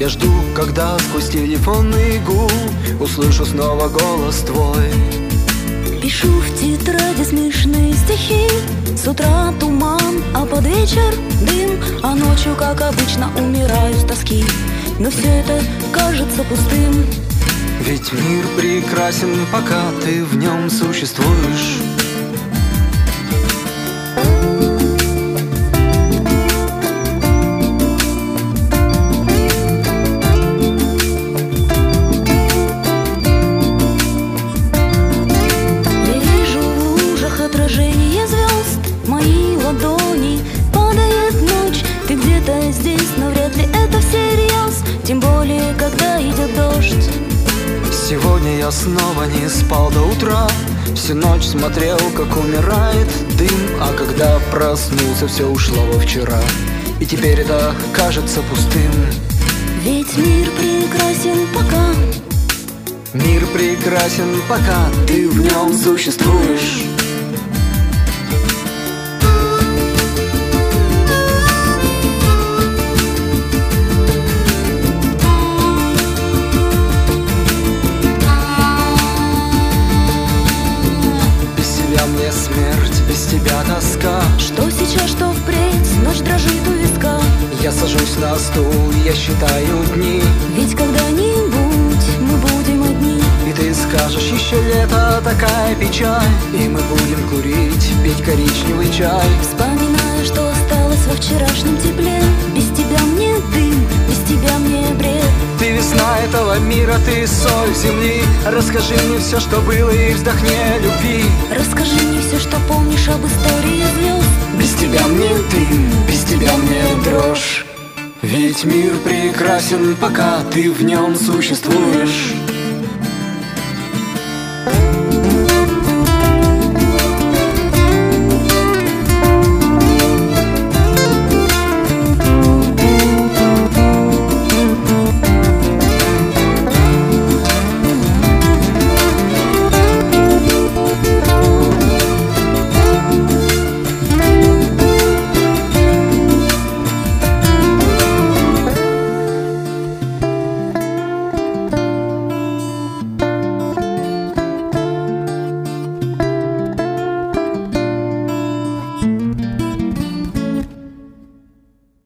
Я жду, когда сквозь телефонный гул услышу снова голос твой. Пишу в тетради смешные стихи. С утра туман, а под вечер дым. А ночью, как обычно, умираю с тоски. Но все это кажется пустым. Ведь мир прекрасен, пока ты в нем существуешь. Отражение звезд, мои ладони, падает ночь. Ты где-то здесь, но вряд ли это всерьез. Тем более, когда идет дождь. Сегодня я снова не спал до утра. Всю ночь смотрел, как умирает дым. А когда проснулся, все ушло во вчера. И теперь это кажется пустым. Ведь мир прекрасен пока. Мир прекрасен, пока ты в нем существуешь. Мне смерть, без тебя тоска. Что сейчас, что впредь, ночь дрожит у виска. Я сажусь на стул, я считаю дни. Ведь когда-нибудь мы будем одни. И ты скажешь, еще лето, такая печаль. И мы будем курить, пить коричневый чай. Вспоминая, что осталось во вчерашнем тепле. Без тебя мне дым, без тебя мне бред. Ты весна этого мира, ты соль земли. Расскажи мне все, что было, и вздохни о любви. Расскажи мне все, что помнишь об истории звезд. Без тебя мне дым, без тебя мне дрожь. Ведь мир прекрасен, пока ты в нем существуешь.